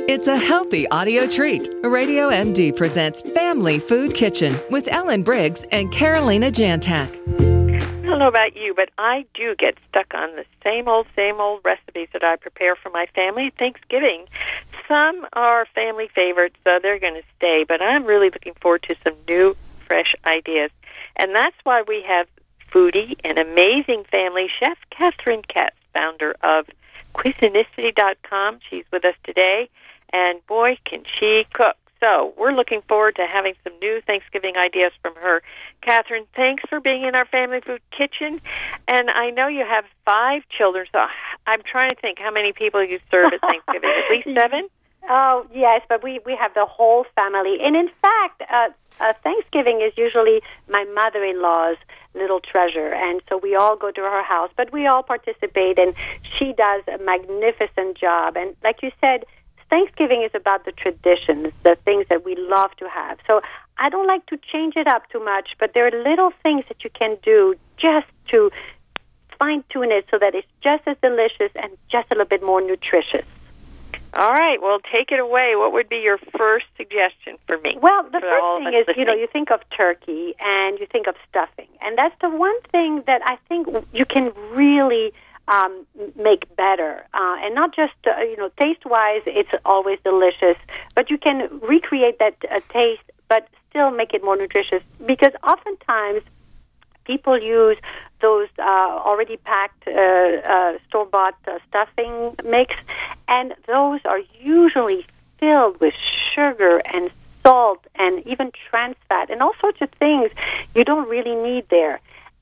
It's a healthy audio treat. Radio MD presents Family Food Kitchen with Ellen Briggs and Carolina Jantak. I don't know about you, but I do get stuck on the same old recipes that I prepare for my family at Thanksgiving. Some are family favorites, so they're going to stay, but I'm really looking forward to some new, fresh ideas. And that's why we have foodie and amazing family chef Catherine Katz, founder of Cuisinicity.com. She's with us today, and boy, can she cook. So we're looking forward to having some new Thanksgiving ideas from her. Catherine, thanks for being in our Family Food Kitchen. And I know you have 5 children, so I'm trying to think how many people you serve at Thanksgiving. At least 7? Oh, yes, but we have the whole family. And in fact, Thanksgiving is usually my mother-in-law's little treasure. And so we all go to her house, but we all participate, and she does a magnificent job. And like you said, Thanksgiving is about the traditions, the things that we love to have. So I don't like to change it up too much, but there are little things that you can do just to fine-tune it so that it's just as delicious and just a little bit more nutritious. All right, well, take it away. What would be your first suggestion for me? Well, the first thing is, you think of turkey and you think of stuffing. And that's the one thing that I think you can really make better. And not just, taste-wise, it's always delicious, but you can recreate that taste, but still make it more nutritious. Because oftentimes people use those already packed store-bought stuffing mix, and those are usually filled with sugar and salt and even trans fat and all sorts of things you don't really need there.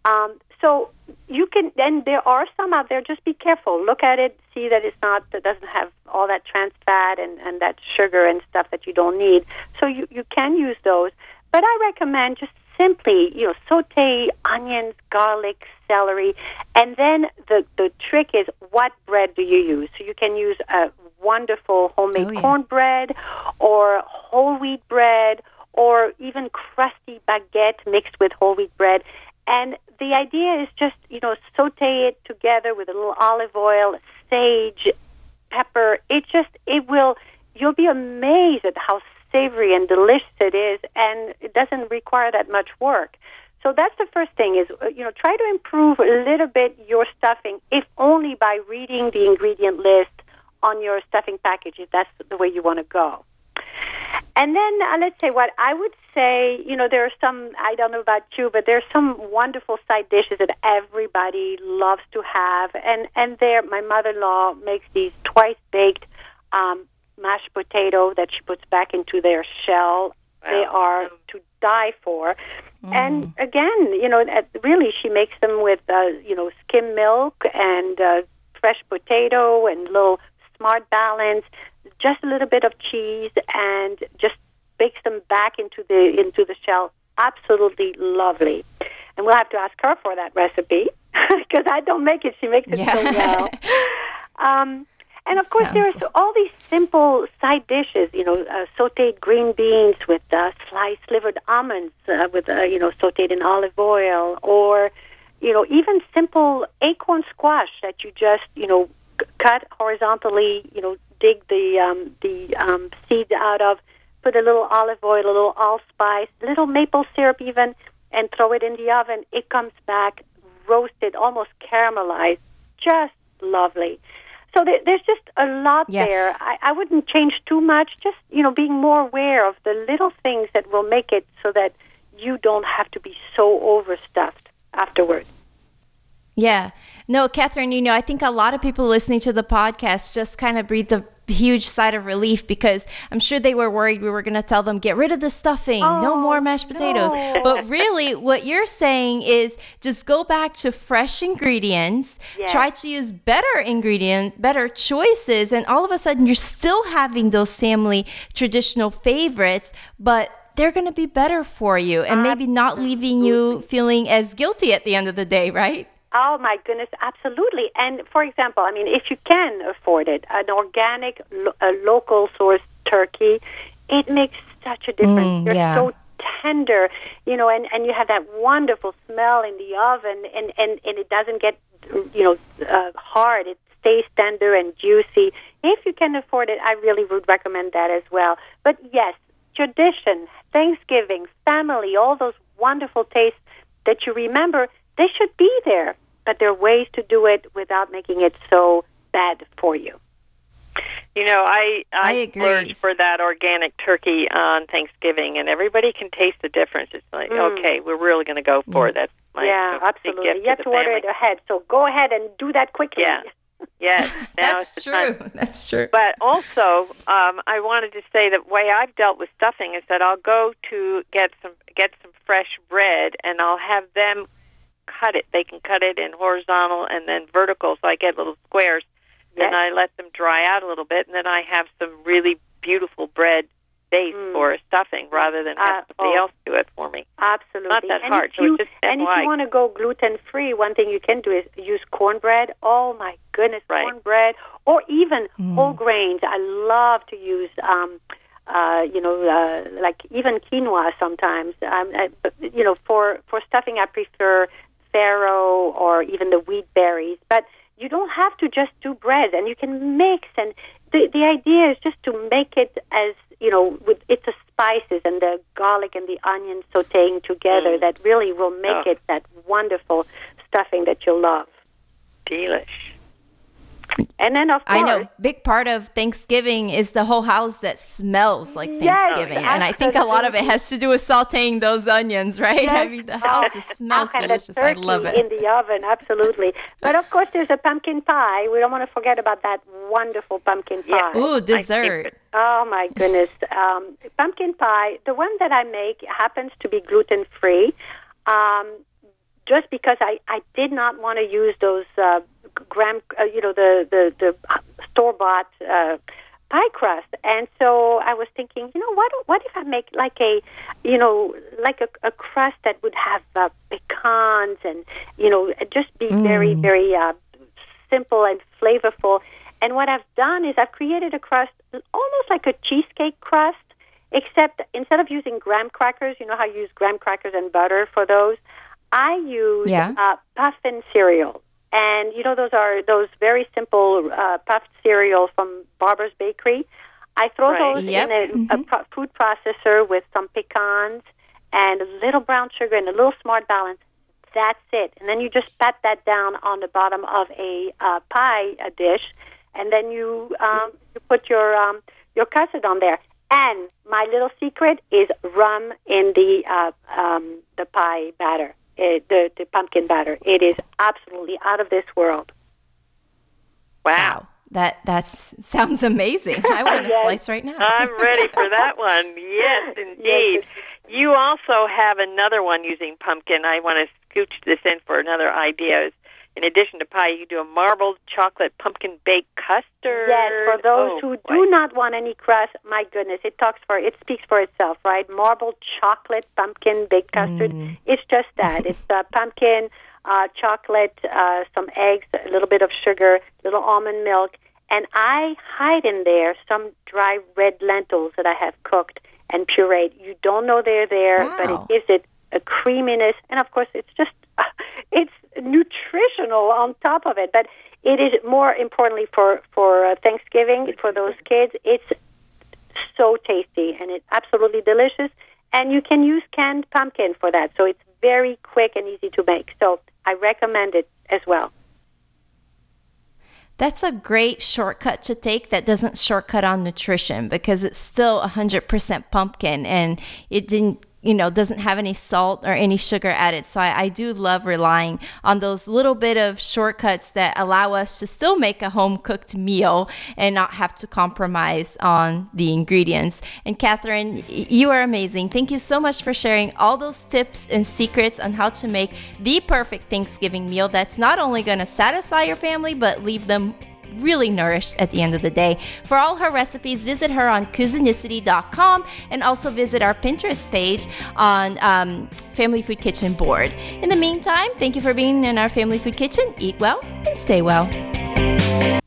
So you can, and there are some out there, just be careful. Look at it, see that it doesn't have all that trans fat and that sugar and stuff that you don't need. So you can use those. But I recommend just simply, saute onions, garlic, celery, and then the trick is what bread do you use? So you can use a wonderful homemade cornbread or whole wheat bread or even crusty baguette mixed with whole wheat bread. And the idea is just, saute it together with a little olive oil, sage, pepper. You'll be amazed at how savory and delicious it is, and it doesn't require that much work. So that's the first thing is, try to improve a little bit your stuffing, if only by reading the ingredient list on your stuffing package, if that's the way you want to go. And then let's say what I would say, there are some, I don't know about you, but there are some wonderful side dishes that everybody loves to have. And there, my mother-in-law makes these twice-baked mashed potato that she puts back into their shell. Wow. They are to die for. And again, really she makes them with, skim milk and fresh potato and little Smart Balance, just a little bit of cheese, and just bakes them back into the shell. Absolutely lovely. And we'll have to ask her for that recipe because I don't make it. She makes it so well. And of course, there's all these simple side dishes. Sautéed green beans with sliced slivered almonds sautéed in olive oil, or even simple acorn squash that you just cut horizontally. Dig the seeds out of, put a little olive oil, a little allspice, a little maple syrup even, and throw it in the oven. It comes back roasted, almost caramelized, just lovely. So there's just a lot there. I wouldn't change too much, just, being more aware of the little things that will make it so that you don't have to be so overstuffed afterwards. Yeah. No, Catherine, I think a lot of people listening to the podcast just kind of breathed a huge sigh of relief because I'm sure they were worried we were going to tell them, get rid of the stuffing, no more mashed potatoes. No. But really what you're saying is just go back to fresh ingredients, try to use better ingredients, better choices, and all of a sudden you're still having those family traditional favorites, but they're going to be better for you and maybe not leaving you feeling as guilty at the end of the day, right? Oh, my goodness, absolutely. And, for example, if you can afford it, an organic, local source turkey, it makes such a difference. They're so tender, and you have that wonderful smell in the oven, and it doesn't get, hard. It stays tender and juicy. If you can afford it, I really would recommend that as well. But yes, tradition, Thanksgiving, family, all those wonderful tastes that you remember, they should be there. But there are ways to do it without making it so bad for you. You know, I agree. splurge for that organic turkey on Thanksgiving, and everybody can taste the difference. It's like, okay, we're really going to go for it. That's my absolutely. gift You have to order it ahead, so go ahead and do that quickly. Yeah. Yes, now That's is the true. time. That's true. But also, I wanted to say that the way I've dealt with stuffing is that I'll go to get some fresh bread, and I'll have them cut it. They can cut it in horizontal and then vertical, so I get little squares. Then I let them dry out a little bit, and then I have some really beautiful bread base for stuffing rather than have somebody else do it for me. Absolutely. Not that hard. If you want to go gluten-free, one thing you can do is use cornbread. Oh, my goodness, cornbread. Or even whole grains. I love to use, like even quinoa sometimes. For stuffing, I prefer farro or even the wheat berries. But you don't have to just do bread, and you can mix. And the idea is just to make it as, with it's the spices and the garlic and the onion sautéing together that really will make it that wonderful stuffing that you'll love. Delish. And then, of course, I know, big part of Thanksgiving is the whole house that smells like Thanksgiving. And I think a lot of it has to do with sautéing those onions, right? Yes. I mean, the house just smells delicious. I love it. In the oven, absolutely. But, of course, there's a pumpkin pie. We don't want to forget about that wonderful pumpkin pie. Ooh, dessert. Oh, my goodness. Pumpkin pie, the one that I make happens to be gluten-free, just because I did not want to use those the store-bought pie crust, and so I was thinking, what if I make like a crust that would have pecans and just be very, very simple and flavorful. And what I've done is I've created a crust almost like a cheesecake crust, except instead of using graham crackers, you know how you use graham crackers and butter for those, I use puffin cereal. And, those are those very simple puffed cereals from Barbara's Bakery. I throw those in a food processor with some pecans and a little brown sugar and a little Smart Balance. That's it. And then you just pat that down on the bottom of a pie dish, and then you put your custard on there. And my little secret is rum in the pie batter. The pumpkin batter. It is absolutely out of this world. Wow. That sounds amazing. I want a slice right now. I'm ready for that one. Yes, indeed. Yes. You also have another one using pumpkin. I want to scooch this in for another idea. In addition to pie, you do a marbled chocolate pumpkin baked custard. Yes, for those who do not want any crust, my goodness, it speaks for itself, right? Marbled chocolate pumpkin baked custard. It's just that. It's pumpkin, chocolate, some eggs, a little bit of sugar, a little almond milk, and I hide in there some dry red lentils that I have cooked and pureed. You don't know they're there, but it gives it a creaminess, and of course, it's just it's nutritional on top of it. But it is more importantly for Thanksgiving for those kids. It's so tasty and it's absolutely delicious. And you can use canned pumpkin for that, so it's very quick and easy to make. So I recommend it as well. That's a great shortcut to take that doesn't shortcut on nutrition because it's still 100% pumpkin and it doesn't have any salt or any sugar added. So I do love relying on those little bit of shortcuts that allow us to still make a home-cooked meal and not have to compromise on the ingredients. And Catherine, you are amazing. Thank you so much for sharing all those tips and secrets on how to make the perfect Thanksgiving meal that's not only going to satisfy your family, but leave them really nourished at the end of the day. For all her recipes, visit her on Cuisinicity.com and also visit our Pinterest page on Family Food Kitchen Board. In the meantime, thank you for being in our Family Food Kitchen. Eat well and stay well.